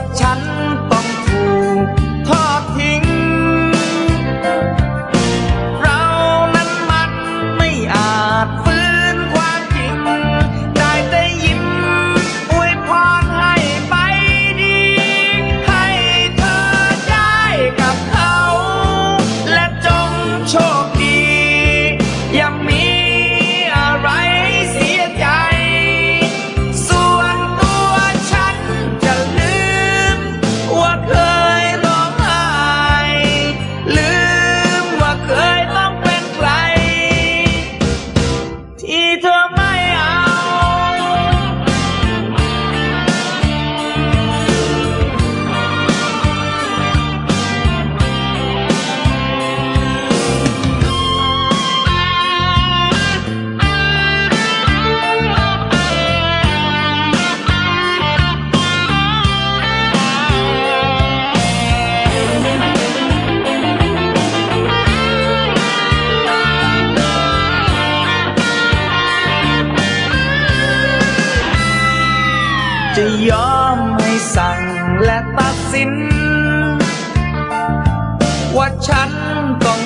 ฉันต้องถูกทอดทิ้งเรานั้นมันไม่อาจฟื้นความจริงได้แต่ยิ้มอวยพรให้ไปดีให้เธอได้กับเขาและจงโชคดีอย่ามีอะไรเสียใจส่วนตัวฉันจะลืมว่าเคยร้องไห้ลืมว่าเคยต้องเป็นใครที่เธอไม่เอาจะยอมให้สั่งและตัดสินว่าฉันต้อง